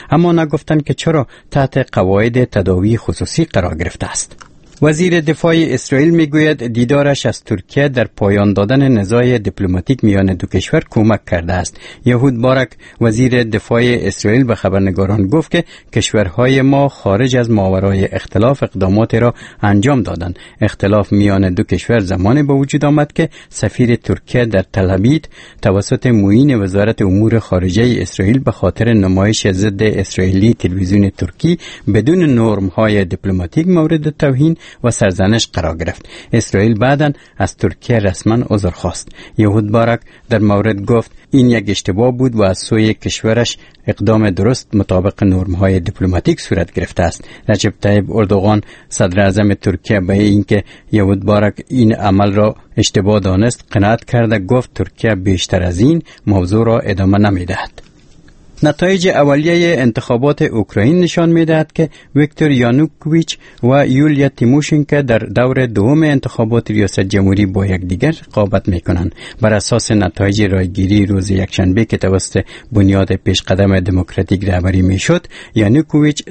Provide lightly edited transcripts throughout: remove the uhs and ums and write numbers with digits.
اما نگفتند که چرا تحت قواعد تداوی خصوصی قرار گرفته است. وزیر دفاع اسرائیل میگوید دیدارش از ترکیه در پایان دادن نزاع دیپلماتیک میان دو کشور کمک کرده است. یهود بارک وزیر دفاع اسرائیل به خبرنگاران گفت که کشورهای ما خارج از ماورای اختلاف اقدامات را انجام دادند. اختلاف میان دو کشور زمانی به وجود آمد که سفیر ترکیه در تل‌آویو توسط معین وزارت امور خارجه اسرائیل به خاطر نمایش ضد اسرائیلی تلویزیون ترکی بدون نرم‌های دیپلماتیک مورد توهین و سرزنش قرار گرفت. اسرائیل بعداً از ترکیه رسما عذر خواست. یهود بارک در مورد گفت این یک اشتباه بود و از سوی کشورش اقدام درست مطابق نرم‌های دیپلماتیک صورت گرفته است. رجب طیب اردوغان صدر اعظم ترکیه به اینکه یهود بارک این عمل را اشتباه دانست قناعت کرده گفت ترکیه بیشتر از این موضوع را ادامه نمی‌دهد. نتایج اولیه انتخابات اوکراین نشان می‌دهد که ویکتور یانوکوویچ و یولیا تیموشنکو در دور دوم انتخابات ریاست جمهوری با یکدیگر رقابت می‌کنند. بر اساس نتایج رایگیری روز یکشنبه که توسط بنیاد پیشقدم دموکراتیک رهبری می‌شد، یانوکوویچ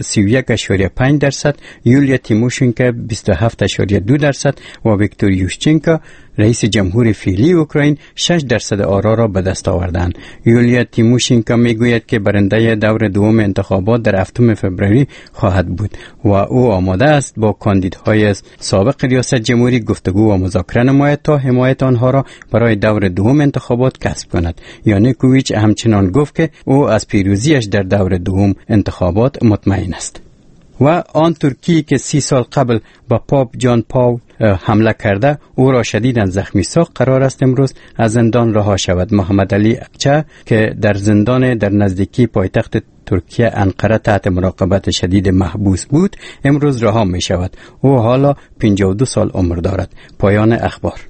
31.5%، یولیا تیموشنکو 27.2% و ویکتور یوشچنکو رئیس جمهور فعلی اوکراین 6% آرا را به دست آوردند. یولیا تیموشنکو میگوید که برنده دور دوم انتخابات در 7 فوریه خواهد بود و او آماده است با کاندیدهای سابق ریاست جمهوری گفتگو و مذاکره نماید تا حمایت آنها را برای دور دوم انتخابات کسب کند. یانوکوویچ همچنان گفت که او از پیروزیش در دور دوم انتخابات مطمئن است. و آن ترکی که 30 سال قبل با پاپ جان پاول حمله کرده او را شدیداً زخمی ساخت قرار است امروز از زندان رها شود. محمد علی اقچه که در زندان در نزدیکی پایتخت ترکیه انقره تحت مراقبت شدید محبوس بود امروز رها می شود. او حالا 52 سال عمر دارد. پایان اخبار.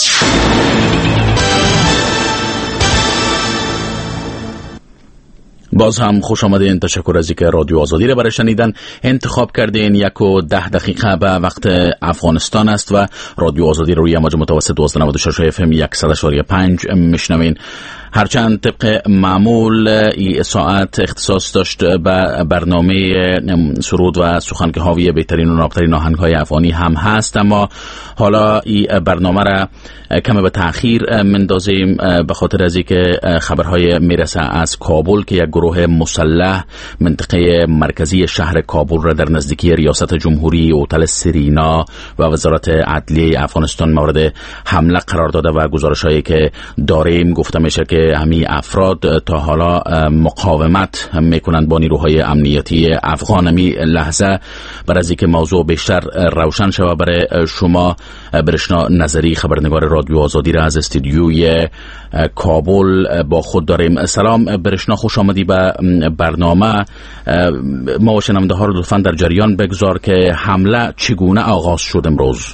باز هم خوش آمدین. تشکر از اینکه رادیو آزادی را برای شنیدن انتخاب کردین. 1:10 دقیقه به وقت افغانستان است و رادیو آزادی روی امواج متوسط 1296 FM 100.5 میشنوین. هرچند طبق معمول این ساعت اختصاص داشت به برنامه سرود و سخنگوی بهترین و نابترین آهنگ‌های افغانی هم هست، اما حالا این برنامه را کمی به تأخیر مندازیم به خاطر از اینکه خبرهای میرسه از کابل که یک گروه مسلح منطقه مرکزی شهر کابل را در نزدیکی ریاست جمهوری، هتل سرینا و وزارت عدلیه افغانستان مورد حمله قرار داده و گزارش‌هایی که داریم گفته میشه که همین افراد تا حالا مقاومت میکنند با نیروهای امنیتی افغان. همین لحظه برای از اینکه موضوع بیشتر روشن شود برای شما، برشنا نظری خبرنگار رادیو آزادی را از استودیوی کابل با خود داریم. سلام برشنا، خوش آمدی به برنامه. ما و شنونده ها رو لطفاً در جریان بگذار که حمله چگونه آغاز شد امروز.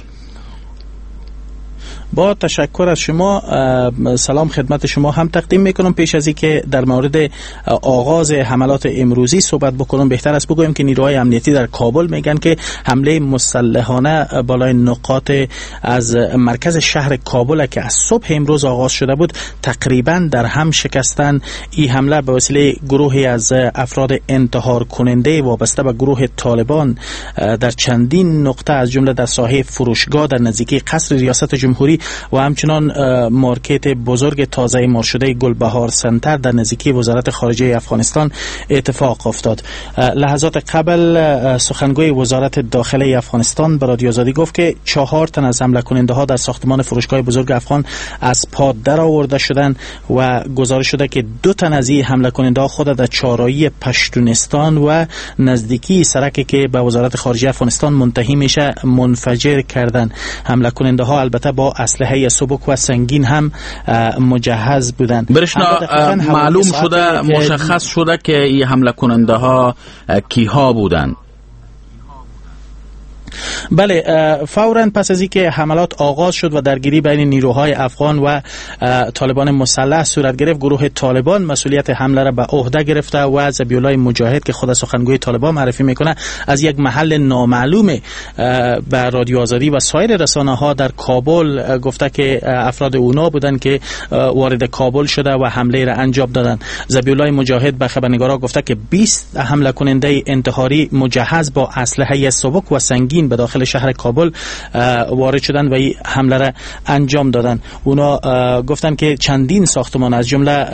با تشکر از شما، سلام خدمت شما هم تقدیم میکنم. پیش از اینکه در مورد آغاز حملات امروزی صحبت بکنم بهتر است بگویم که نیروهای امنیتی در کابل میگن که حمله مسلحانه بالای نقاط از مرکز شهر کابل که از صبح امروز آغاز شده بود تقریبا در هم شکستن. این حمله به وسیله گروهی از افراد انتحار کننده وابسته به گروه طالبان در چندین نقطه از جمله در ساحه فروشگاه در نزدیکی قصر ریاست جمهوری و همچنان مارکت بزرگ تازه اعمار شده گلبهار سنتر در نزدیکی وزارت خارجه افغانستان اتفاق افتاد. لحظات قبل سخنگوی وزارت داخله افغانستان به رادیو آزادی گفت که 4 تن از حمله کننده ها در ساختمان فروشگاه بزرگ افغان از پا در آورده شدند و گزارش شده که 2 تن از این حمله کننده ها خود در چهارراه پشتونستان و نزدیکی سرکی که به وزارت خارجه افغانستان منتهی میشه منفجر کردند. حمله کننده ها البته با اسلحه سبک و سنگین هم مجهز بودند. برشنا معلوم شده، مشخص شده که این حمله کننده ها کیها بودند؟ بله، فوراً پس از اینکه حملات آغاز شد و درگیری بین نیروهای افغان و طالبان مسلح صورت گرفت، گروه طالبان مسئولیت حمله را به عهده گرفته و ذبیحالله مجاهد که خود سخنگوی طالبان معرفی میکنه از یک محل نامعلوم به رادیو آزادی و سایر رسانه‌ها در کابل گفته که افراد اونا بودن که وارد کابل شده و حمله را انجام دادن. ذبیحالله مجاهد به خبرنگارا گفته که 20 حمله کننده انتحاری مجهز با اسلحه سبک و سنگین به داخل شهر کابل وارد شدن و این حمله را انجام دادن. اونا گفتن که چندین ساختمان از جمله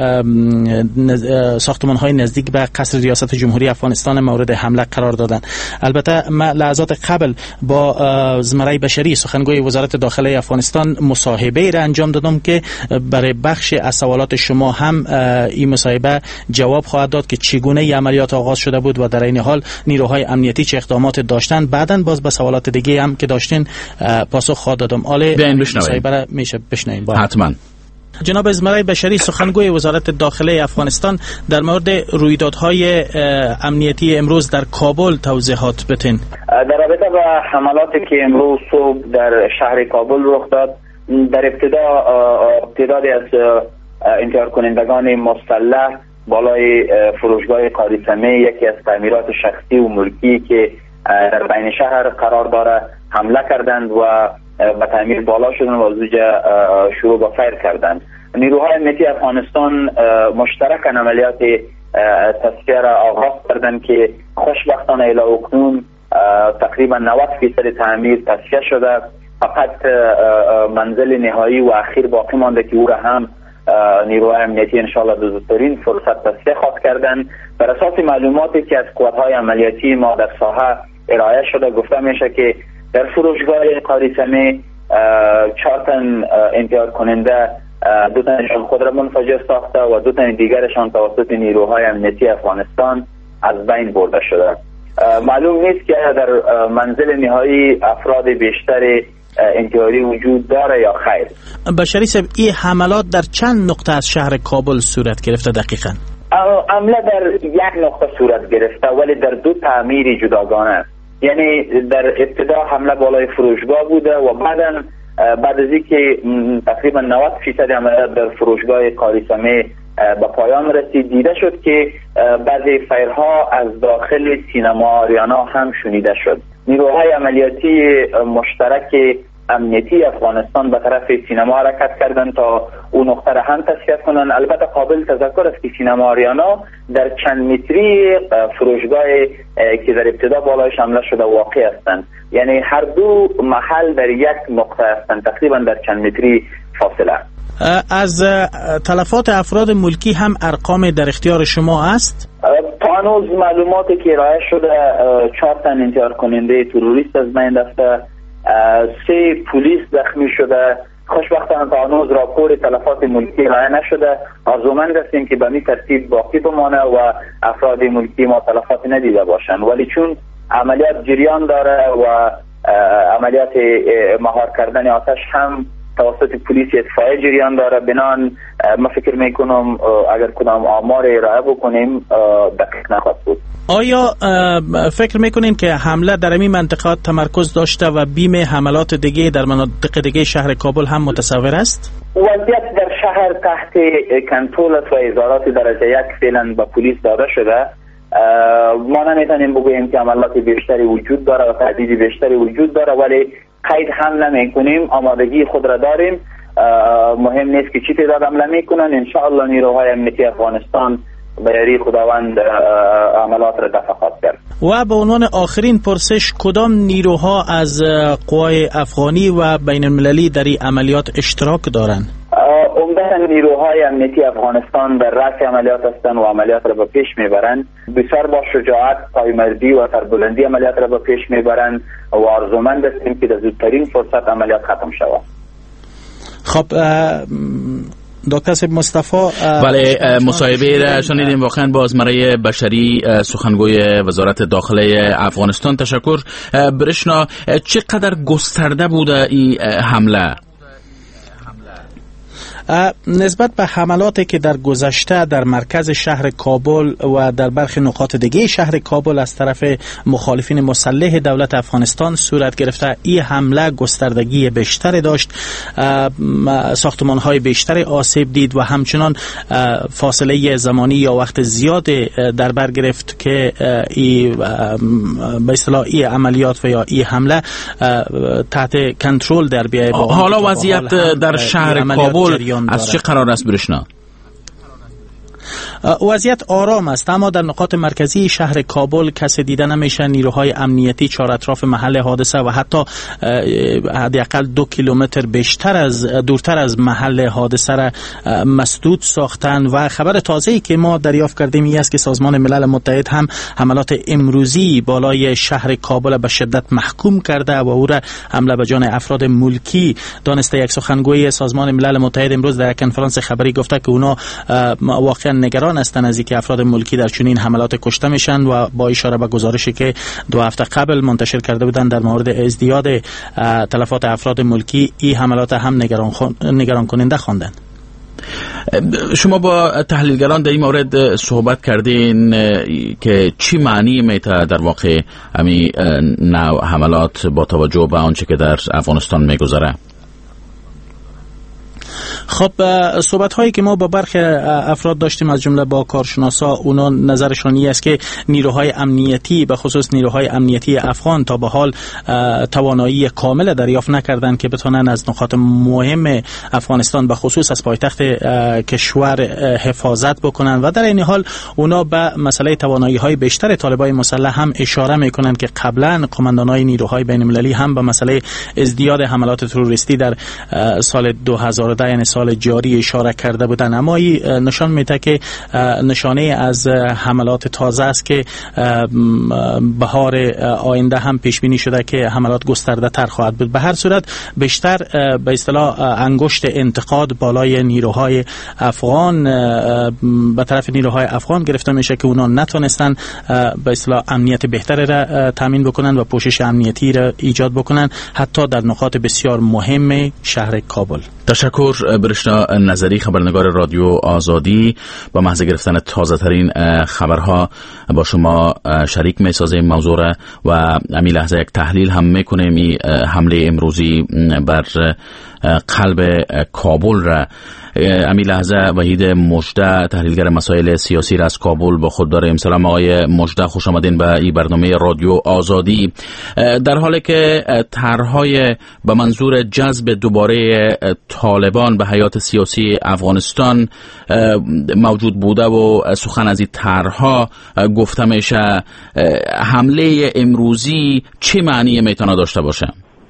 ساختمان‌های نزدیک به قصر ریاست جمهوری افغانستان مورد حمله قرار دادن. البته من لحظات قبل با زمره بشری سخنگوی وزارت داخله افغانستان مصاحبه را انجام دادم که برای بخش از سوالات شما هم این مصاحبه جواب خواهد داد که چگونه این عملیات آغاز شده بود و در این حال نیروهای امنیتی چه اقدامات داشتن. بعداً باز به سوالات دیگه هم که داشتین پاسخ خواهد دادم. مصاحبه را میشه بشنویم. حتما. جناب ازمرای بشری سخنگوی وزارت داخله افغانستان در مورد رویدادهای امنیتی امروز در کابل توضیحات بتین. در رابطه با حملاتی که امروز صبح در شهر کابل رخ داد، در ابتدا تعدادی از انتحار کنندگان مسلح بالای فروشگاه قاریسمه، یکی از تعمیرات شخصی و ملکی که در بین شهر قرار داره، حمله کردند و به تعمیر بالا شدن و زوجه شروع به فیر کردند. نیروهای امنیتی افغانستان مشترکاً عملیات تصفیه را آغاز کردند که خوشبختانه الی اکنون تقریبا 90% تعمیر تصفیه شده. فقط منزل نهایی و اخیر باقی مانده که او را هم نیروهای امنیتی انشاءالله به زودترین فرصت تصفیه خواهد کردند. بر اساس معلوماتی که از قوت‌های عملیاتی ما در ساحه ارائه شده گفته میشه که در فروشگاه قاریسمه 4 تن انتحار کننده 2 تنشان خود را منفجر ساخته و 2 تن دیگرشان توسط نیروهای امنیتی افغانستان از بین برده شده. معلوم نیست که در منزل نهایی افراد بیشتر انتحاری وجود داره یا خیر. بشری صاحب، این حملات در چند نقطه از شهر کابل صورت گرفته دقیقاً؟ حمله در یک نقطه صورت گرفته ولی در 2 تعمیر جداگانه است. یعنی در ابتدا حمله بالای فروشگاه بوده و بعد از اینکه تقریبا 90% عملیات در فروشگاه قاریسمه به پایان رسید، دیده شد که بعضی فیرها از داخل سینما آریانا هم شنیده شد. نیروهای عملیاتی مشترک امنیتی افغانستان به طرف سینما حرکت کردند تا اون نقطه را هم تصفیه کنند. البته قابل تذکر است که سینما آریانا در چند متری فروشگاه که در ابتدا بالایش حمله شده واقع هستند، یعنی هر دو محل در یک نقطه هستند، تقریبا در چند متری فاصله. از تلفات افراد ملکی هم ارقام در اختیار شما است؟ تا هنوز معلوماتی که ارائه شده 4 تن انتحار کننده تروریست از بین رفته، 3 پلیس زخمی شده. خوشبختانه تا هنوز راپور تلفات ملکی ارائه نشده. آرزومند هستیم که به این ترتیب باقی بمانه و افراد ملکی ما تلفات ندیده باشند، ولی چون عملیات جریان داره و عملیات مهار کردن آتش هم توسط پلیس اطفائیه جریان داره، بنان ما فکر میکنم اگر کدام آمار ارائه بکنیم دقیق نخواهد بود. آیا فکر میکنین که حمله در این منطقه تمرکز داشته و بیم حملات دیگه در مناطق دیگه شهر کابل هم متصور است؟ وضعیت در شهر تحت کنترل است و اظهارات درجه 1 فعلا به پلیس داده شده. ما نمیتونیم بگوییم که عملیات بیشتری وجود داره و تهدید بیشتری وجود داره، ولی قید هم نمی کنیم. آمادگی خود را داریم. مهم نیست که چی تعداد حمله میکنن. انشاءالله نیروهای امنیتی افغانستان به یاری خداوند عملیات را دفع خواهد کرد. و به عنوان آخرین پرسش، کدام نیروها از قوای افغانی و بین المللی در این عملیات اشتراک دارند؟ عمدتاً نیروهای امنیتی افغانستان در رأس عملیات هستند و عملیات را به پیش میبرند. بسیار با شجاعت، پایمردی و سربلندی عملیات را به پیش میبرند و آرزومند هستیم که در زودترین فرصت عملیات ختم شود. خب دکتر صاحب مصطفی، بله، مصاحبه را شنیدیم واقعا با ازمره بشری سخنگوی وزارت داخله افغانستان. تشکر. برشنا، چقدر گسترده بوده این حمله؟ نسبت به حملاتی که در گذشته در مرکز شهر کابل و در برخی نقاط دیگه شهر کابل از طرف مخالفین مسلح دولت افغانستان صورت گرفته، این حمله گستردگی بیشتری داشت، ساختمان‌های بیشتری آسیب دید و همچنان فاصله زمانی یا وقت زیاد در بر گرفت که به اصطلاح این عملیات و یا این حمله تحت کنترل در بیاید. حالا وضعیت در شهر کابل از چه قرار است برشنا؟ وضعیت آرام است، اما در نقاط مرکزی شهر کابل کسی دیده نمیشه. نیروهای امنیتی چهار اطراف محل حادثه و حتی حداقل 2 کیلومتر دورتر از محل حادثه را مسدود ساختن و خبر تازه‌ای که ما دریافت کردیم این است که سازمان ملل متحد هم حملات امروزی بالای شهر کابل به شدت محکوم کرده و او را حمله به جان افراد ملکی دانسته. یک سخنگوی سازمان ملل متحد امروز در کنفرانس خبری گفته که اونا واقعا نگران هستند از اینکه افراد ملکی در چنین حملات کشته میشن و با اشاره به گزارشی که 2 هفته قبل منتشر کرده بودند در مورد ازدیاد تلفات افراد ملکی، این حملات هم نگران کننده خواندند. شما با تحلیلگران در این مورد صحبت کردین که چی معنی میته در واقع همین نوع حملات با توجه به آنچه که در افغانستان میگذره؟ خب صحبت هایی که ما با برخی افراد داشتیم از جمله با کارشناسا، اونا نظرشان این است که نیروهای امنیتی به خصوص نیروهای امنیتی افغان تا به حال توانایی کامل دریافت نکردند که بتونن از نقاط مهم افغانستان به خصوص از پایتخت کشور حفاظت بکنن و در این حال اونا به مسئله توانایی های بیشتر طالبان مسلح هم اشاره میکنن که قبلا قماندانای نیروهای بین المللی هم به مسئله ازدیاد حملات تروریستی در سال 2010 یعنی سال جاری اشاره کرده بودن، اما این نشان میده که نشانه از حملات تازه است که بهار آینده هم پیش بینی شده که حملات گسترده تر خواهد بود. به هر صورت بیشتر به اصطلاح انگشت انتقاد بالای نیروهای افغان به طرف نیروهای افغان گرفته میشه که اونا نتونستن به اصطلاح امنیت بهتری را تامین بکنن و پوشش امنیتی را ایجاد بکنن حتی در نقاط بسیار مهم شهر کابل. تشکر برشنا نظری، خبرنگار رادیو آزادی. با محض گرفتن تازه ترین خبرها با شما شریک می سازیم موضوع را و همین لحظه یک تحلیل هم میکنیم حمله امروزی بر قلب کابل را. همین لحظه وحید مجده تحلیلگر مسائل سیاسی را از کابل با خود داریم. سلام آقای مجده، خوش آمدین به این برنامه رادیو آزادی. در حالی که طرح‌های به منظور جذب دوباره طالبان به حیات سیاسی افغانستان موجود بوده و سخن از این طرح‌ها گفته میشه، حمله امروزی چه معنی میتونه داشته باشه؟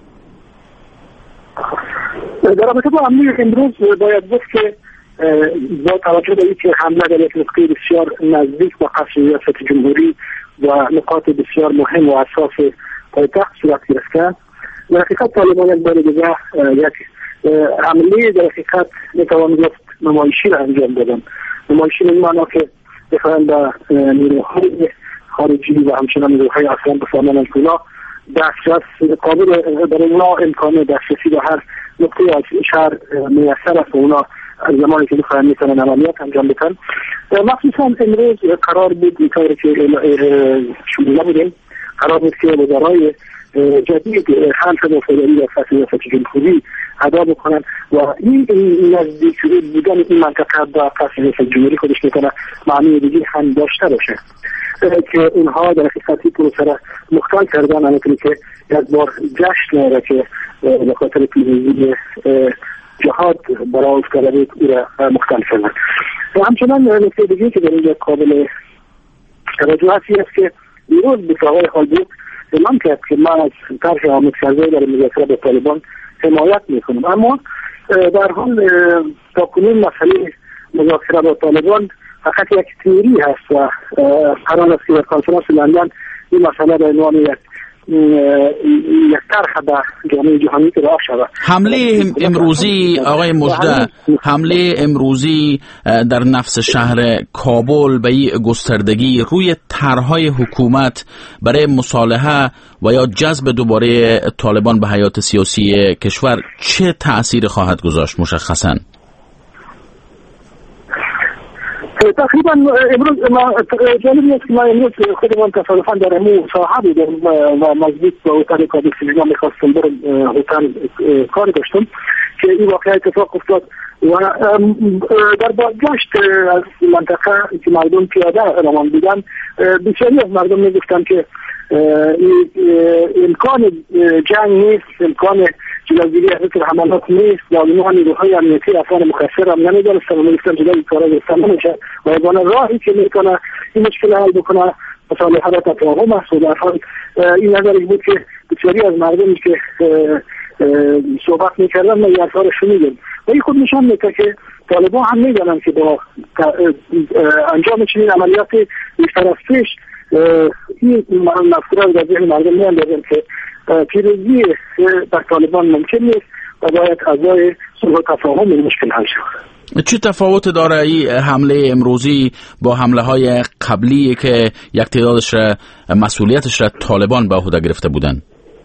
در رابطه با حمله امروز باید گفت که با توجه به اینکه حمله در یک نقطه بسیار نزدیک با قصر ریاست جمهوری و نقاط بسیار مهم و اساس پایتخت صورت گرفته، در حقیقت طالبان یک بار دیگه یک حمله در حقیقت میتوان گفت نمایشی را انجام دادن. نمایشی به این معنا که بخواهند به نیروهای خارجی و همچنان نیروهای افغان بفهمانند که اونا دسترس قابل برای اونا امکان دسترسی به هر نقطه از شهر میسر است و اونا از زمانی که بخواهند میتونن عملیات انجام بدن. مخصوصا امروز قرار بود اینطور که شموله بودیم، قرار بود که وزرای جدید حمل وفاداری و ریاست جمهوری ادا بکنن و این نزدیک بودن این منطقه با قصر ریاست جمهوری خودش میتونه معنی دیگه هم داشته باشه که اونها در حقیقتی پروسه را مختل کردن، همونطوری که یک بار جشن را که به خاطر پیروزی جهاد برای افتاده بود او را مختل کردن. و همچنان نکته دیگه که در اینجا قابل توجه هستی است که دیروز به آقای خالدی اعلام کرد که من از طرح آمد کرده در مذاکره با طالبان حمایت میکنم، اما در حال تا کنون مسئله مذاکره با طالبان فقط یک تئوری هست و قرار است که در کنفرانس لندن این مسئله به عنوان یک طرح به جامعه جهانی راه شود. حمله امروزی آقای مجده، حمله امروزی در نفس شهر کابل به این گستردگی روی طرح‌های حکومت برای مصالحه و یا جذب دوباره طالبان به حیات سیاسی کشور چه تأثیر خواهد گذاشت مشخصاً؟ تقریبا امروز ما جالب است که ما امروز خودمان تصادفاً در امو ساحه بودم و نزدیک به هتل کابل سینا میخواستم برم هتل کار داشتم که این واقعه اتفاق افتاد و در بازگشت از منطقه که مردم پیاده روان بودن بسیاری از مردم میگفتن که امکان جنگ نیست، امکان جلوگیری از حملات نیست، معلومات نیروهای امنیتی افغان مقصر هم نمیدانستن و میگفتن جلوی کارا گرفتن نمیشه و یگانه راهی که میتونه این مشکل حل بکنه مصالحه و تفاهم است و در حال این نظری بود که بسیاری از مردمی که صحبت میکردن ما یادها رو شنیدیم و این خود نشان میده که طالبان هم میدانن که با انجام چنین عملیات بی‌طرفیش این مفکوره رو در ذهن مردم میاندازن که پیروزی در طالبان ممکن نیست و باید اعضای صلح و تفاهم این مشکل حل شود. چه تفاوت داره این حمله امروزی با حمله های قبلی که یک تعدادش را مسئولیتش را طالبان به عهده گرفته بودن؟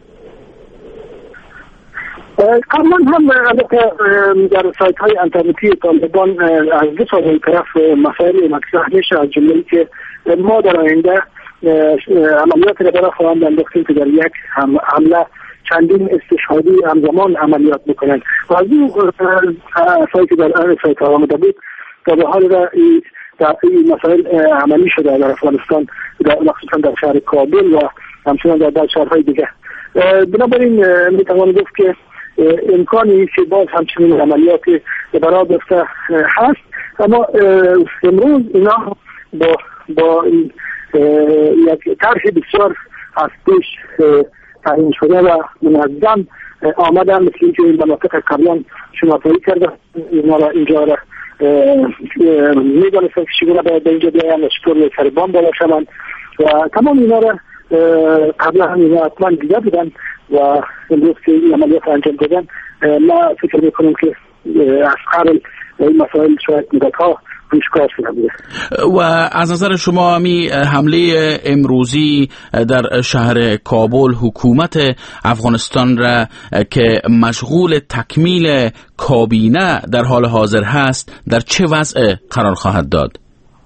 قبلا هم در سایت های انترنتی طالبان از دو سال این طرف مسائل مطرح میشه از جمله که ما در آینده عملیات را برای خواهند انداختیم که در یک حمله چندین استشهادی همزمان عملیات بکنند و از این سایت در سایت ها آمده بود تا به حال در این مسائل عملی شده در افغانستان مخصوصا در شهر کابل و همچنان در شهرهای دیگه. بنابراین میتوان گفت که امکانی که باز همچنین عملیات برای دسته هست، اما امروز اینا با یک طرح بسیار از پیش تعیین شده و منظم آمدن، مثل اینکه این مناطق قبلا شناسایی کرده اینا را اینجا را میدانستن که چگونه باید به اینجا بیاین و چطور سر بام بالا شوند و تمام اینا را قبلا هم اینا حتما دیده بودن و امروز که این عملیات انجام دادن ما فکر میکنم که از قبل این مسائل شاید مدتها پیشکار شده بوده. و از نظر شما می حمله امروزی در شهر کابل حکومت افغانستان را که مشغول تکمیل کابینه در حال حاضر هست در چه وضع قرار خواهد داد؟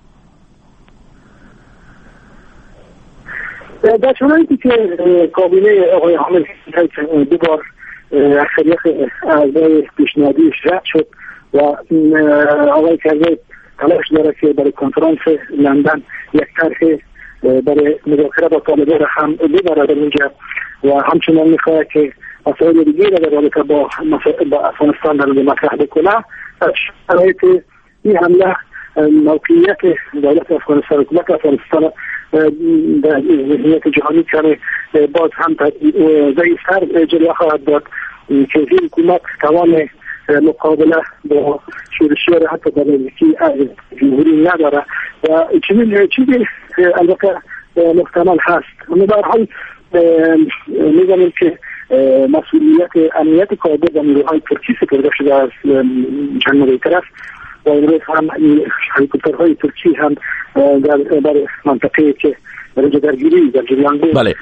در شرایطی که کابینه آقای حامد دو بار اکثریت اعضای پیشنهادیش رد شد و آقای کرزی تلاش داره که برای کنفرانس لندن یک طرح برای مذاکره با طالبان هم ببره در اینجا و همچنان میخواد که مسائل دیگه را در رابطه با افغانستان در مطرح بکنه. شرایط این حمله موقعیت دولت افغانستان، حکومت افغانستان در ذهنیت جهانی کنه باز هم ضعیفتر جلوه خواهد داد که این حکومت توان مقابله با شورشیار حتی در نزدیکی جمهوری نداره و چیزی البته محتمل هست. اما در حال می‌دانیم که مسئولیت امنیت کابل و نیروهای ترکی سپرده شده از جنوبی طرف و امروز هم هلیکوپترهای ترکی هم در منطقه که درجه درگیری در جریان بود. بله.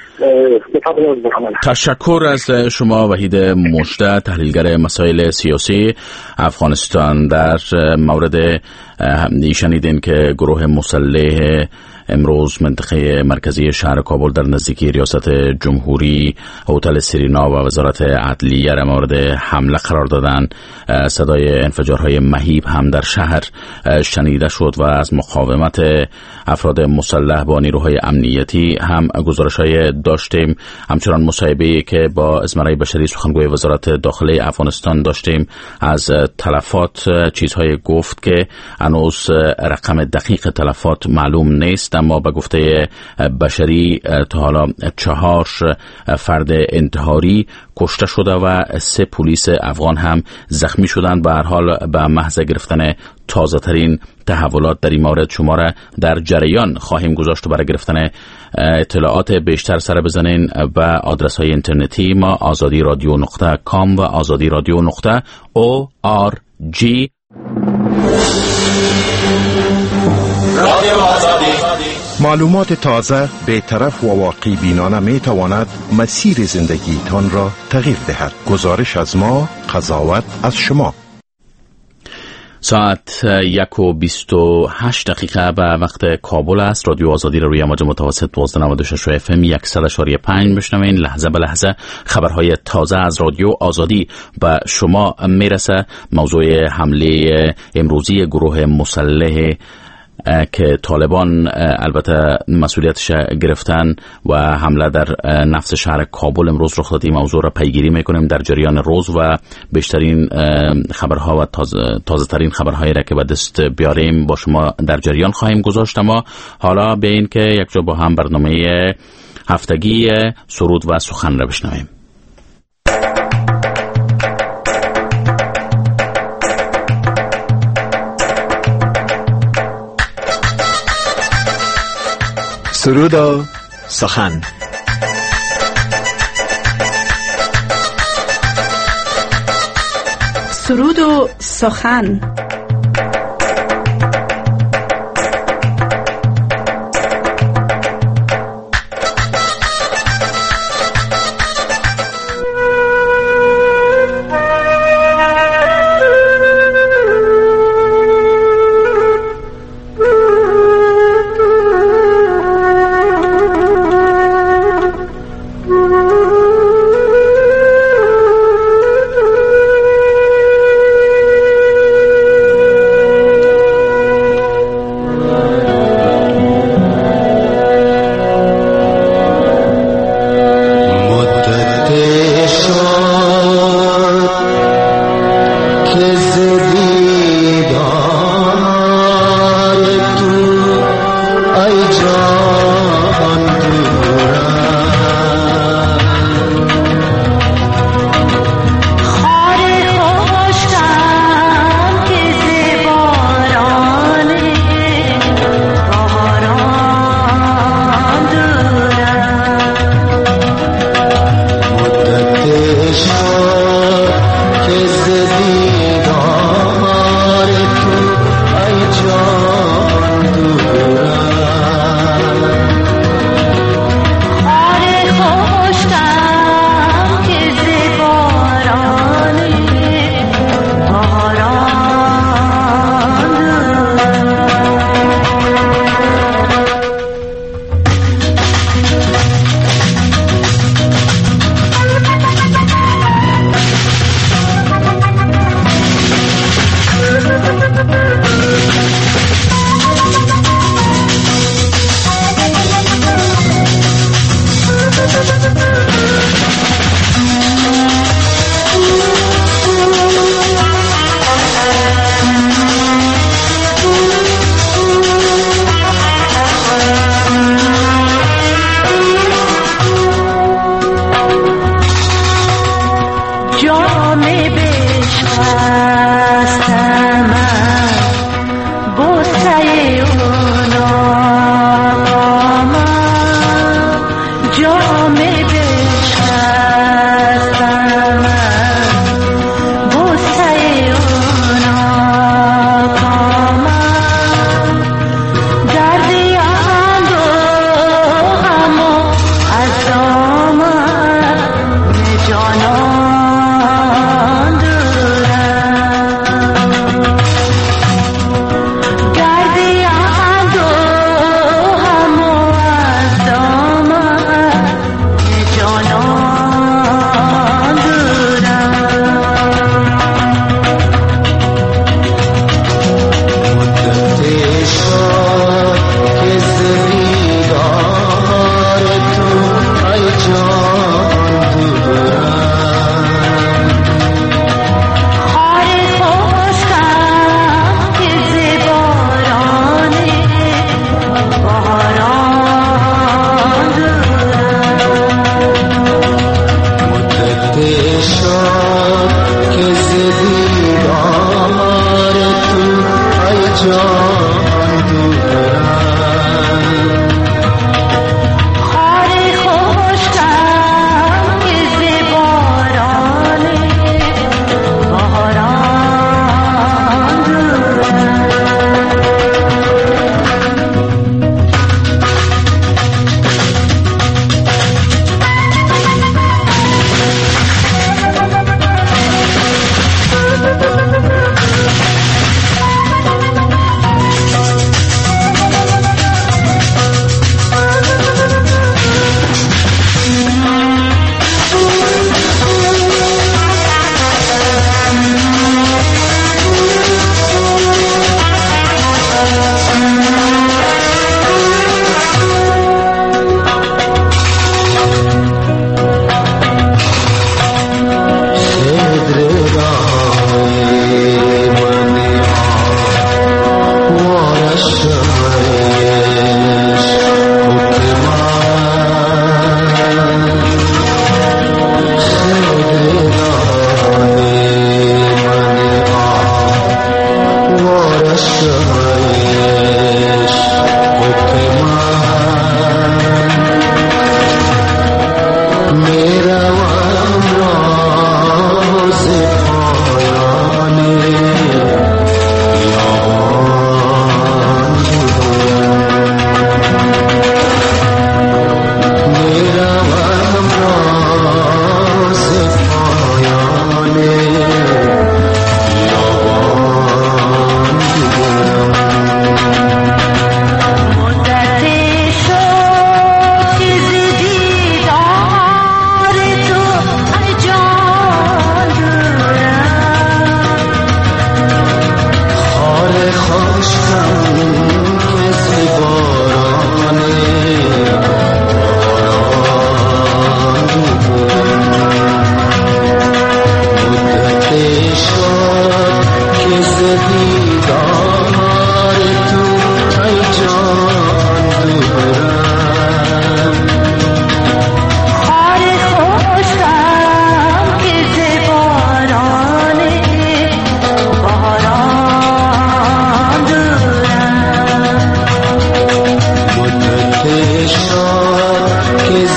تشکر از شما وحید مجده، تحلیلگر مسائل سیاسی افغانستان. در مورد شنیدین که گروه مسلح امروز منطقه مرکزی شهر کابل در نزدیکی ریاست جمهوری، هتل سرینا و وزارت عدلیه را مورد حمله قرار دادن. صدای انفجارهای مهیب هم در شهر شنیده شد و از مقاومت افراد مسلح با نیروهای امنیتی هم گزارش‌های داشتیم. همچنان مصاحبه‌ای که با ازمرای بشری سخنگوی وزارت داخلی افغانستان داشتیم از تلفات چیزهای گفت که هنوز رقم دقیق تلفات معلوم نیست، اما به گفته بشری تا حالا 4 فرد انتحاری کشته شده و 3 پلیس افغان هم زخمی شدند. به هر حال به محض گرفتن تازه ترین تحولات در این مورد شما را در جریان خواهیم گذاشت و برای گرفتن اطلاعات بیشتر سر بزنین و آدرس های اینترنتی ما azadi.radio.com و azadi.radio.org. معلومات تازه، بی‌طرف و واقعی بینانه می تواند مسیر زندگی تان را تغییر دهد. گزارش از ما، قضاوت از شما. ساعت 1:28 به وقت کابل است. رادیو آزادی رو روی موج متوسط 1296 اف ام 100.5 بشنوین. لحظه به لحظه خبرهای تازه از رادیو آزادی به شما میرسه. موضوع حمله امروزی گروه مسلح که طالبان البته مسئولیتش گرفتن و حمله در نفس شهر کابل امروز رخ داد، این موضوع را پیگیری میکنیم در جریان روز و بیشترین خبرها و تازه ترین خبرهایی را که به دست بیاریم با شما در جریان خواهیم گذاشت. اما حالا بیاین که یک جا با هم برنامه هفتگی سرود و سخن را بشنویم. سرود و سخن. سرود و سخن.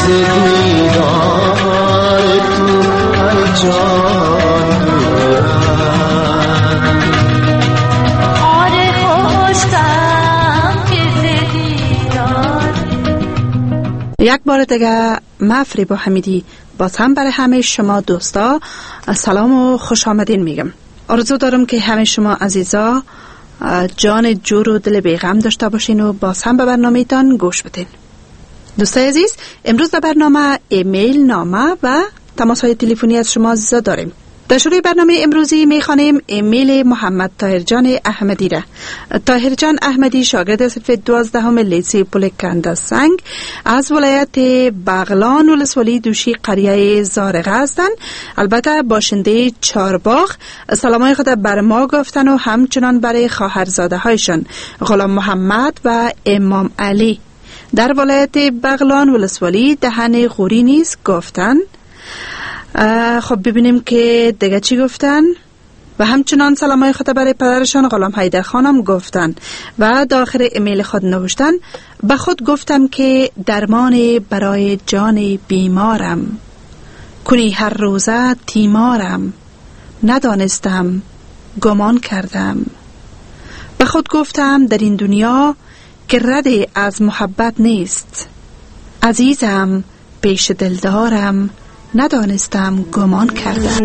دیدار تو هر جان دورم آره خوشتم که دیدار. یک بار دیگه من فریبا حمیدی باز هم برای همه شما دوستا سلام و خوش آمدین میگم. آرزو دارم که همه شما عزیزا جان جور و دل بیغم داشته باشین و باز هم به برنامه تان گوش بدین. دوستای عزیز، امروز در برنامه ایمیل، نامه و تماس های تلفنی از شما عزیزا داریم. در شروع برنامه امروزی میخوانیم ایمیل محمد طاهرجان احمدی را. طاهرجان احمدی شاگرد صف 12 لیسه پولکند سنگ از ولایت بغلان ولسوالی دوشی قریه زارقه هستند. البته باشنده چارباغ. سلامای خود بر ما گفتن و همچنان برای خواهرزاده هایشان غلام محمد و امام علی در ولایت بغلان ولسوالی دهن غوری نیز گفتن. خب ببینیم که دیگه چی گفتن. و همچنان سلامای خود برای پدرشان غلام حیدر خانم گفتن و داخل ایمیل خود نوشتن به خود گفتم که درمان برای جان بیمارم، کنی هر روزه تیمارم، ندانستم گمان کردم. به خود گفتم در این دنیا که رد از محبت نیست، عزیزم پیش دلدارم، ندانستم گمان کردم.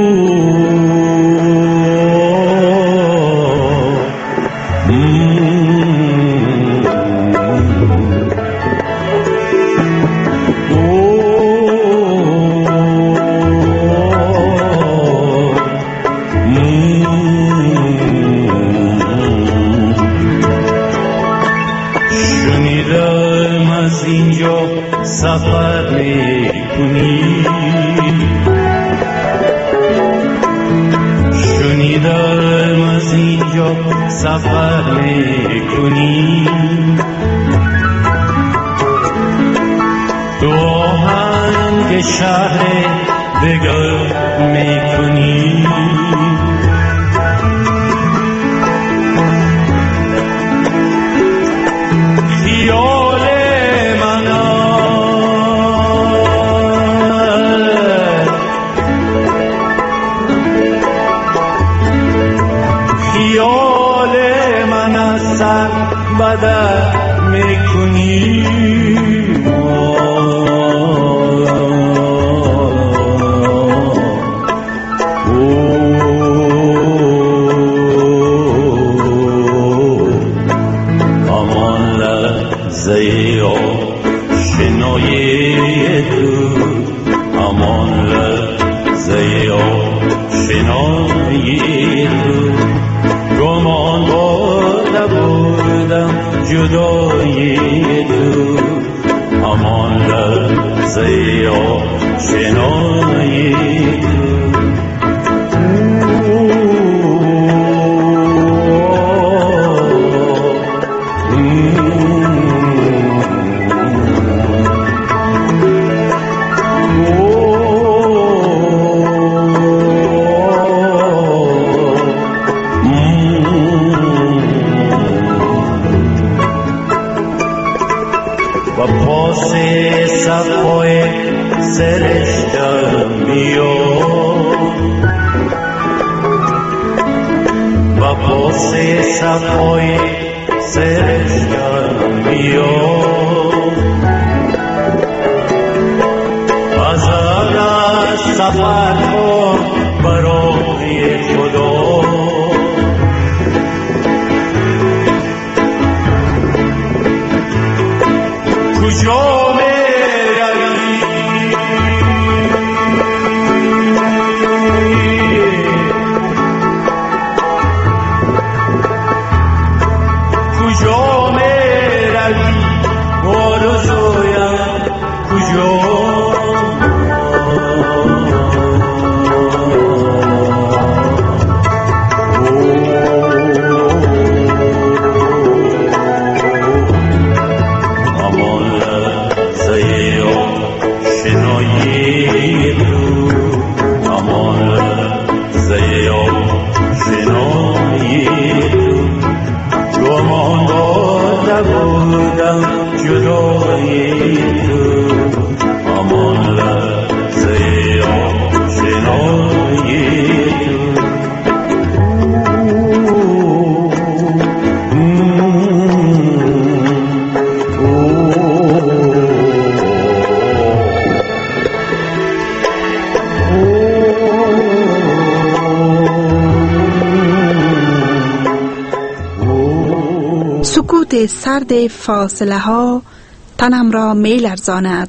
شنیدم از اینجا سفر میکنی، شنیدم از اینجا سفر میکنی، تو آهنگ شهر دگر میکنی، خیال من خیال من از سر بدر میکنی، جدایی تو همان لحظه آشنایی صفای سرشتم بیا، از سفر کن برای خدا، کجا میروی کجا میروی آرزویم کجا، بودم جدای تو سکوت سرد فاصله ها تنم را می لرزاند.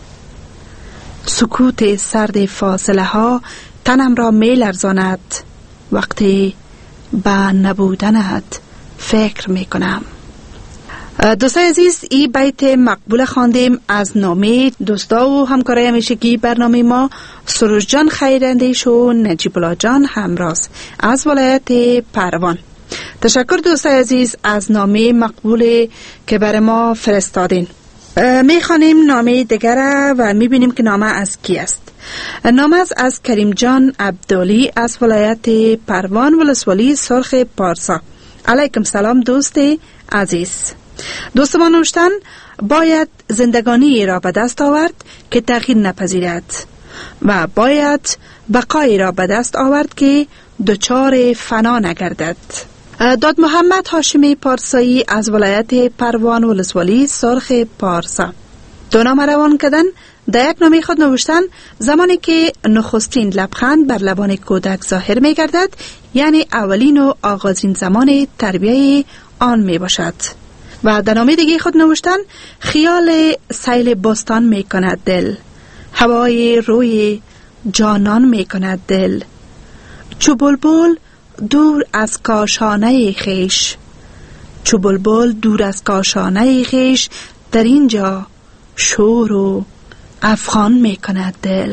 سکوت سرد فاصله ها تنم را می لرزاند وقتی به نبودنت فکر می کنم. دوستای عزیز، این بیت مقبول خواندیم از نامه دوستا و همکارای همیشگی برنامه ما سروش جان خیراندیش و نجیب الله جان همراز از ولایت پروان. تشکر دوستای عزیز از نامه مقبول که برای ما فرستادین. میخوانیم نامه دیگر و میبینیم که نامه از کی است. نامه از کریم جان عبدالی از ولایت پروان ولسوالی سرخ پارسا. علیکم سلام دوست عزیز. دوست ما نوشتن باید زندگانی را به دست آورد که تغییر نپذیرد و باید بقای را به دست آورد که دچار فنا نگردد. داد محمد هاشمی پارسایی از ولایت پروان ولسوالی سرخ پارسا. دو نامه روان کردن. در یک نامه خود نوشتن زمانی که نخستین لبخند بر لبان کودک ظاهر می گردد، یعنی اولین و آغازین زمان تربیه آن می باشد. و در نامه دیگه خود نوشتن خیال سیل بستان می کند دل، هوای روی جانان می کند دل، چو بلبل دور از کاشانه خیش، چو بلبل دور از کاشانه خیش، در اینجا شور و افغان می کند دل.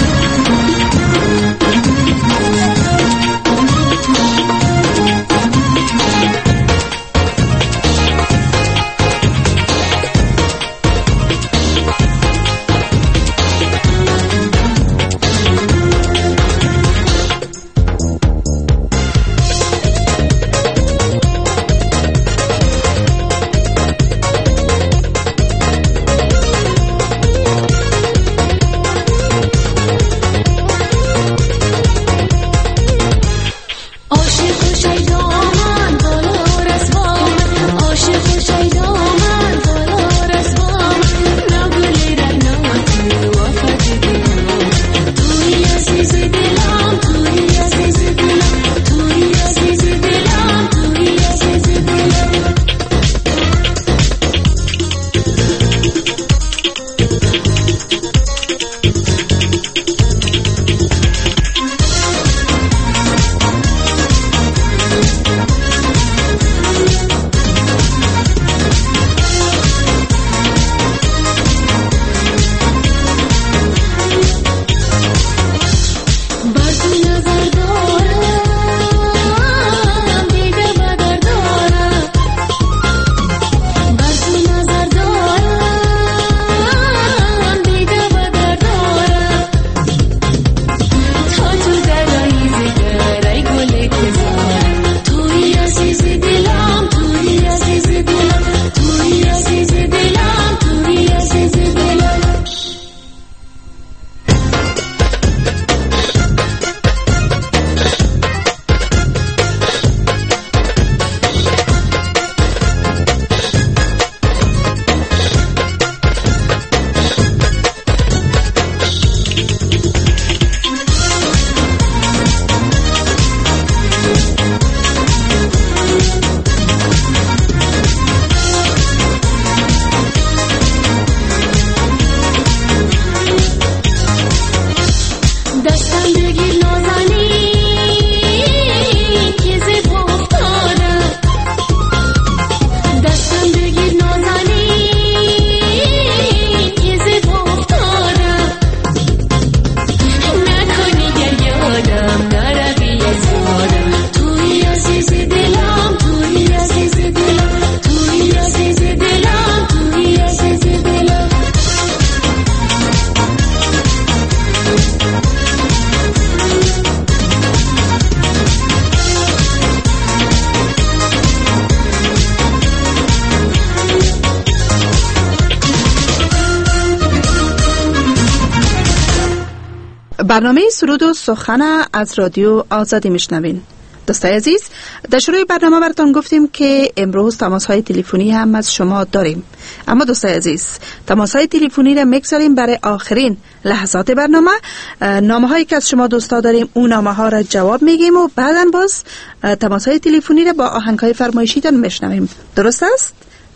برنامه سرود و سخن از رادیو آزادی میشنوین. دوستای عزیز، در شروع برنامه براتون گفتیم که امروز تماس‌های تلفنی هم از شما داریم، اما دوستای عزیز تماس‌های تلفنی را میگذاریم برای آخرین لحظات برنامه. نامه‌هایی که از شما دوستا داریم اون نامه‌ها را جواب میگیم و بعداً باز تماس‌های تلفنی را با آهنگ‌های فرمایشیتون میشنویم. درست است؟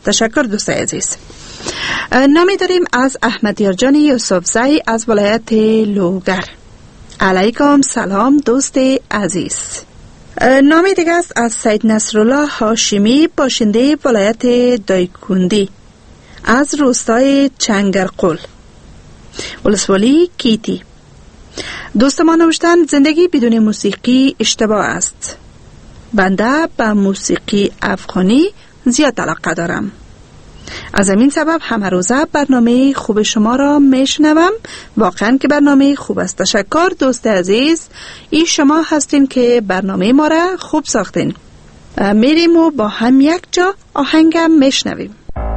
تشکر دوست عزیز. نامی داریم از احمدیارجان یوسفزی از ولایت لوگر. علیکم سلام دوست عزیز. نامی دیگه است از سید نصرالله هاشمی باشنده ولایت دایکندی از روستای چنگرقل ولسوالی کیتی. دوست ما نوشتن زندگی بدون موسیقی اشتباه است. بنده به موسیقی افغانی زیاد علاقه دارم. از همین سبب همه روزه برنامه خوب شما را میشنوم. واقعا که برنامه خوب است. تشکر دوست عزیز. این شما هستین که برنامه ما را خوب ساختین. میریم و با هم یک جا آهنگم میشنویم.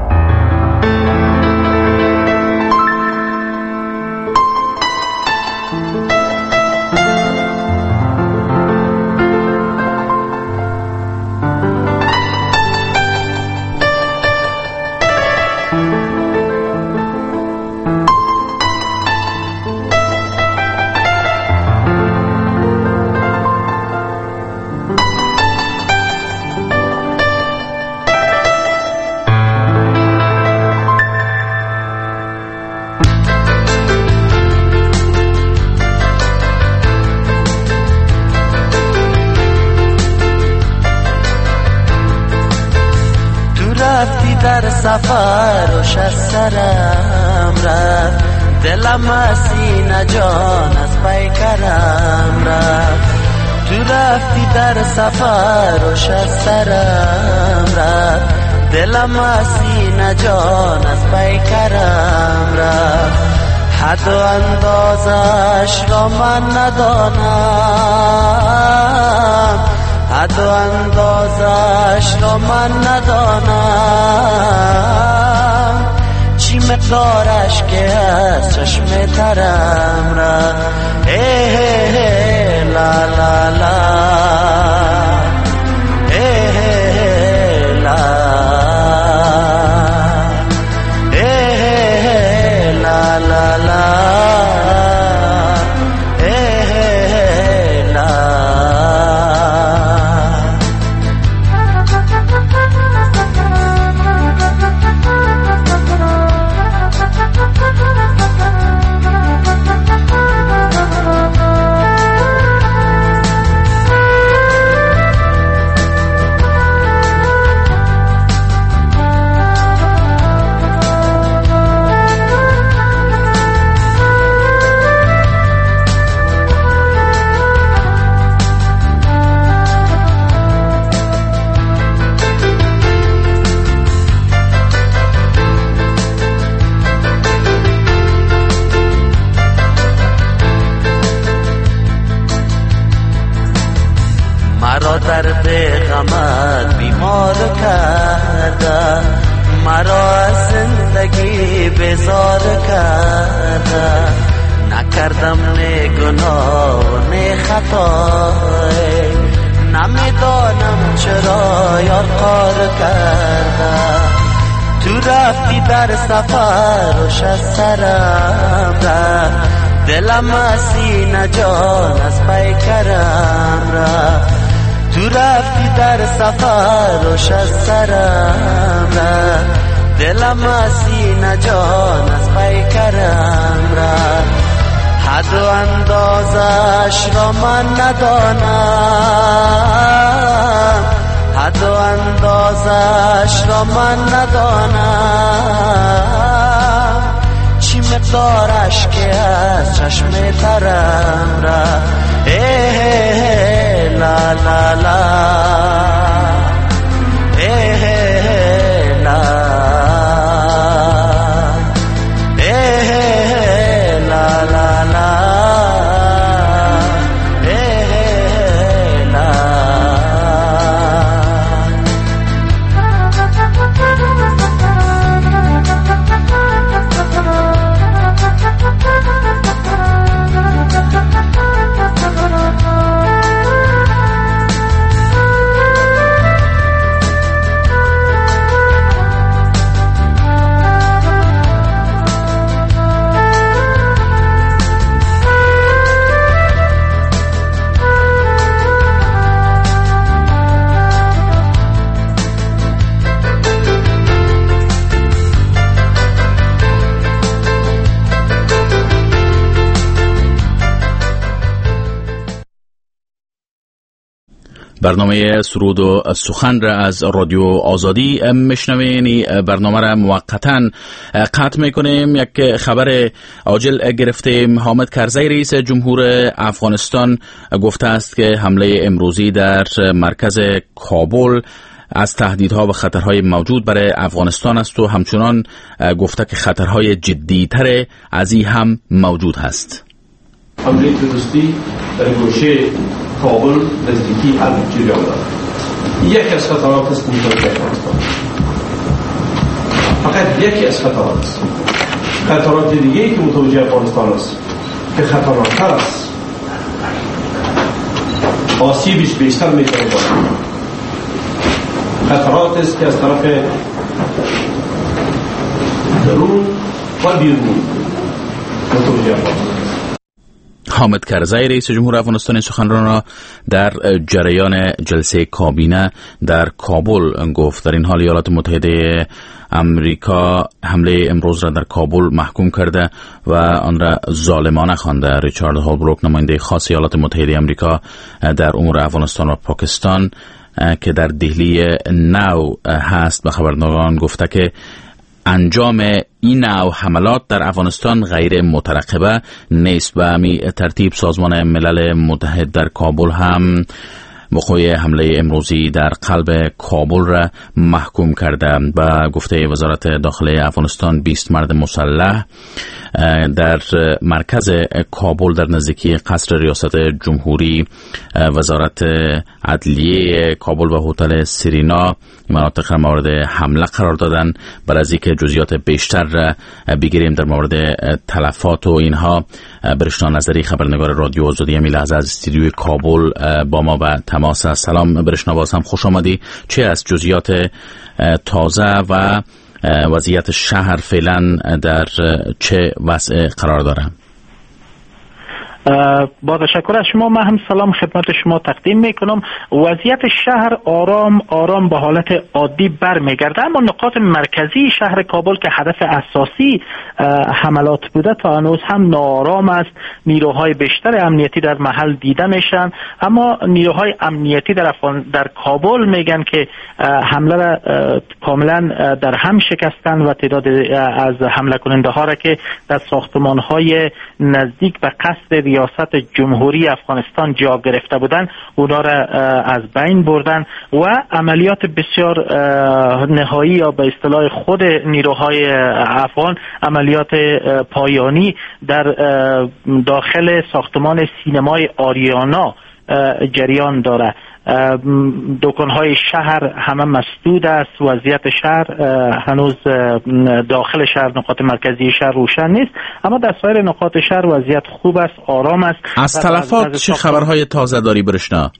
در سفرش از سرم رفت، دلم از سینه جان از پیکرم رفت. تو رفتی در سفرش از سرم رفت، دلم از سینه جان از پیکرم رفت. حد و اندازش را من ندانم، حد و اندازش را من ندانم. چی مقدارش که از چشم ترم را لا لا لا لا لا لا لا. درد غمت بیمار کرده، مرا از زندگی بیزار کرده. نکردم نه گناه و نه خطای، نمیدانم چرا یار کار کرده. تو رفتی در سفرش از سرم رفت، دلم از سینه جان از پیکرم رفت. تو رفتی در سفرش از سرم رفت، دلم از سینه جان از پیکرم رفت. حد و اندازش را من ندانم، حد و اندازش را من ندانم. چی مقدارش که از چشم ترم رفت لا لا لا لا لا لا لا. برنامه سرود و سخن را از رادیو آزادی میشنوین. برنامه را موقتا قطع میکنیم. یک خبر عاجل گرفتیم. حامد کرزی رئیس جمهور افغانستان گفته است که حمله امروزی در مرکز کابل از تهدیدها و خطرهای موجود برای افغانستان است و همچنان گفته که خطرهای جدی‌تر از این هم موجود هست. حمله تروریستی در گوشه کابل نزدیکی حلب جریان دارد. یکی از خطرات است متوجه افغانستان. فقط یکی از خطرات است. خطرات دیگه‌ای که متوجه افغانستان است که خطرناک‌تر است، آسیبش بیشتر می‌تواند باشد. خطرات است که از طرف درون و بیرون متوجه افغانستان. حامد کرزی رئیس جمهور افغانستان سخنران را در جریان جلسه کابینه در کابل گفت. در این حال ایالات متحده امریکا حمله امروز را در کابل محکوم کرده و آن را ظالمانه خوانده. ریچارد هولبروک نماینده خاص ایالات متحده امریکا در امور افغانستان و پاکستان که در دهلی نو هست به خبرنگاران گفته که انجام این نوع حملات در افغانستان غیر مترقبه نیست. به همین ترتیب سازمان ملل متحد در کابل هم وقوع حمله امروزی در قلب کابل را محکوم کرده. با گفته وزارت داخلی افغانستان 20 مرد مسلح در مرکز کابل در نزدیکی قصر ریاست جمهوری، وزارت عدلیه کابل و هتل سرینا مناطق مورد حمله قرار دادن. برای از اینکه جزئیات بیشتر را بگیریم در مورد تلفات و اینها، برشنا نظری خبرنگار رادیو آزادی همین لحظه از استودیوی کابل با ما به تماس است. سلام برشنا، باز هم خوش آمدی. چه از جزئیات تازه و وضعیت شهر فعلا در چه وضع قرار داره؟ با تشکر از شما. من هم سلام خدمت شما تقدیم میکنم. وضعیت شهر آرام به حالت عادی برمیگرده، اما نقاط مرکزی شهر کابل که هدف اساسی حملات بوده تا هنوز هم ناآرام است. نیروهای بیشتر امنیتی در محل دیده میشن، اما نیروهای امنیتی در کابل میگن که حمله را کاملا در هم شکستن و تعداد از حمله کننده ها را که در ساختمان های نزدیک به قصر ریاست جمهوری افغانستان جا گرفته بودند اونا را از بین بردن و عملیات بسیار نهایی یا به اصطلاح خود نیروهای افغان عملیات پایانی در داخل ساختمان سینمای آریانا جریان داره. دکان‌های شهر همه مسدود است. وضعیت شهر هنوز داخل شهر نقاط مرکزی شهر روشن نیست، اما در سایر نقاط شهر وضعیت خوب است، آرام است. از تلفات چه خبرهای تازه داری برشنا؟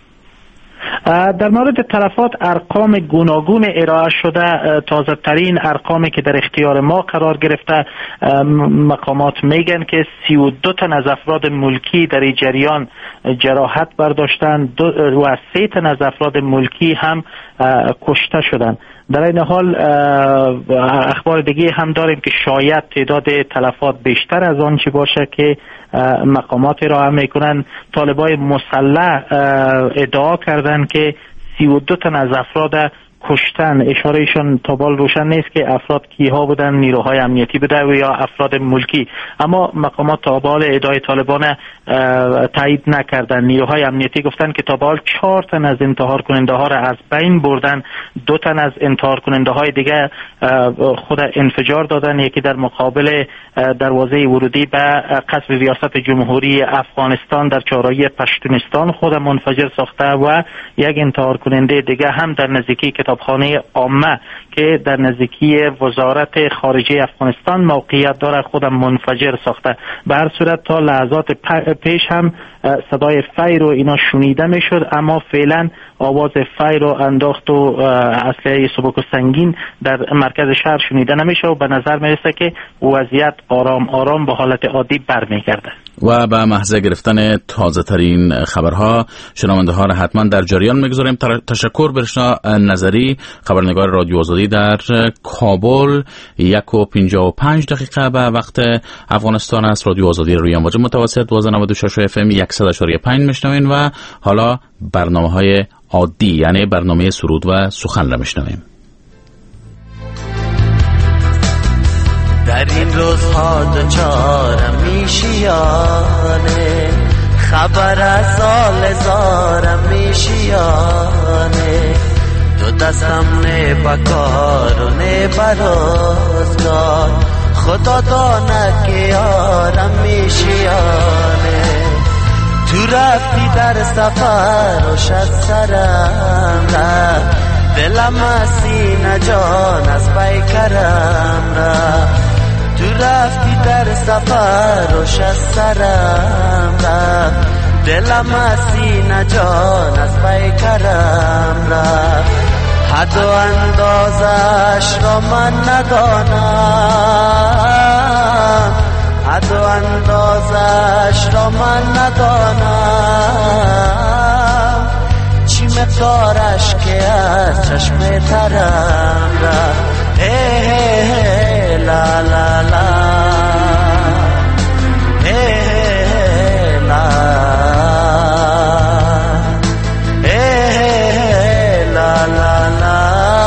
در مورد تلفات ارقام گوناگون ارائه شده. تازه ترین ارقامی که در اختیار ما قرار گرفته، مقامات میگن که 32 تن از افراد ملکی در این جریان جراحت برداشتند و 3 تن از افراد ملکی هم کشته شدند. در این حال اخبار دیگه هم داریم که شاید تعداد تلفات بیشتر از آن چی باشه که مقامات ارائه میکنن. طالبای مسلح ادعا کردن که 32 تن از افراد کشتن. اشارهشون تا بال روشن نیست که افراد کیها بودن، نیروهای امنیتی بوده و یا افراد ملکی، اما مقامات تا بال ادعای طالبان تایید نکردن. نیروهای امنیتی گفتن که تا بال 4 تن از انتحار کننده ها را از بین بردن. 2 تن از انتحار کننده های دیگه خود انفجار دادن. یکی در مقابل دروازه ورودی به قصر ریاست جمهوری افغانستان در چهارراه پشتونستان خود منفجر ساخته و یک انتحار کننده دیگه هم در نزدیکی کتابخانه عامه که در نزدیکی وزارت خارجه افغانستان موقعیت داره خودم منفجر ساخته. به هر صورت تا لحظات پیش هم صدای فیر و اینا شنیده میشد، اما فعلا آواز فیر و انداخت و اسلحه سبک و سنگین در مرکز شهر شنیده نمیشه و به نظر میرسه که وضعیت آرام به حالت عادی برمیگرده. و به محض گرفتن تازه ترین خبرها شنونده ها را حتما در جریان میگذاریم. تشکر برشنا نظری، خبرنگار رادیو آزادی در کابل. 1:55 به وقت افغانستان است. رادیو آزادی روی امواج متوسط 1296 FM 100.5 میشنوین و حالا برنامه های عادی یعنی برنامه سرود و سخن را میشنویم. در این روزها دوچارم میشیانه، خبر از سال زارم میشیانه، دو دستم نه بکار و نه برازگار، خدا داند که یارم میشیانه. تو رفتی در سفر و شد سرم رفت، دلم سینه جان از پیکرم رفت. تو رفتی در سفر و شد سرم رفت، دلم سینه جان از پیکرم رفت. حد و اندازش را من ندانم، حد و اندازش را من ندانم، چی مقدارش که از چشم ترم رفت. لا لا لا لا لا لا لا.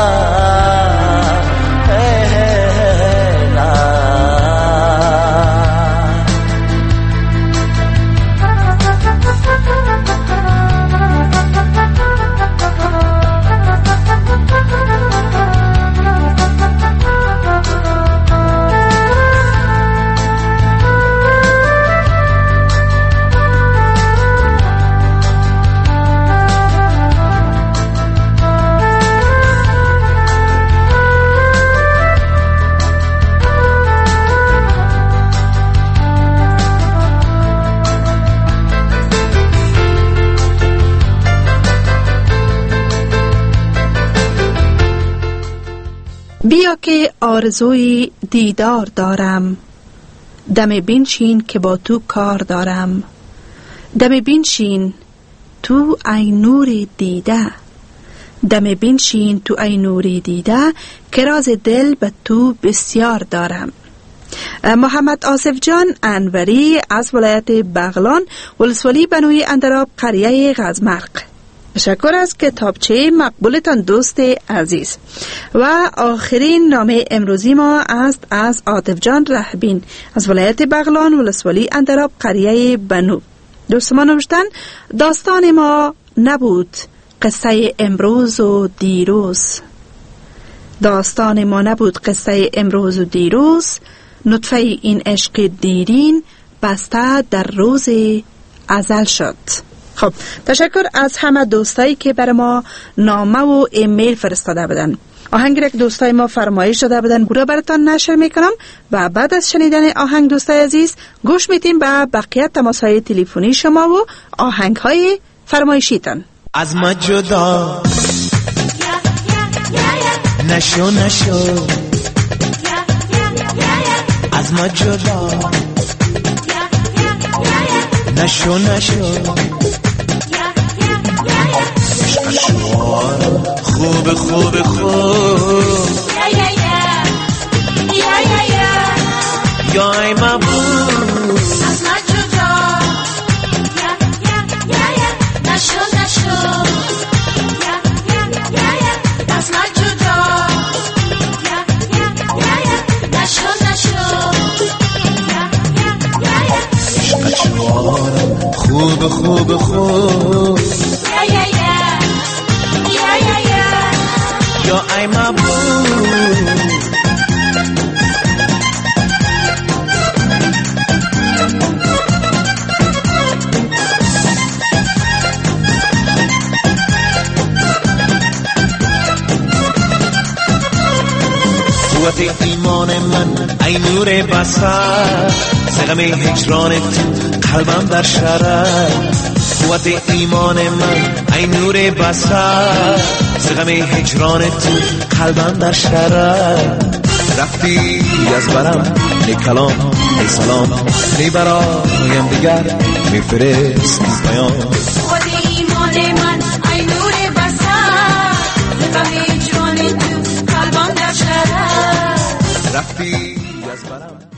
بیا که آرزوی دیدار دارم، دم بنشین که با تو کار دارم. دم بنشین تو ای نور دیده، دم بنشین تو ای نور دیده، که راز دل به تو بسیار دارم. محمد آصف جان انوری از ولایت بغلان، ولسوالی بنوی اندراب، قریه غزمرق. تشکر از کتابچه مقبولتان دوست عزیز. و آخرین نامه امروزی ما است از عاطف جان رهبین از ولایت بغلان، ولسوالی اندراب، قریه بنو. دوست ما نوشتن داستان ما نبود قصه امروز و دیروز، داستان ما نبود قصه امروز و دیروز، نطفه این عشق دیرین بسته در روز ازل شد. خب تشکر از همه دوستایی که برای ما نامه و ایمیل فرستاده بودن. آهنگ یک دوستای ما فرمایش داده بودن، برای براتان نشر میکنم و بعد از شنیدن آهنگ دوستای عزیز گوش میتیم به بقیه تماسهای تلفنی شما و آهنگ های فرمایشیتان. از ما جدا نشو نشو، از ما جدا نشو نشو، خوب خوب خوب یا ای مبود، از ما جدا نشو نشو، از ما جدا نشو نشو، خوب خوب خوب یا ای مبود. قوت ایمان من ای نور بصر، سقم هجرانت قلبم در شرر. قوت ایمان من ای نور بصر، سقم هجرانت قلبم در شرر. رفتی از برم ای کلام ای سلام ای برایم دیگر میفرستی پیام خود ایمان من ای نور بصر غم هجران تو قلبم در شرر رفتی از برم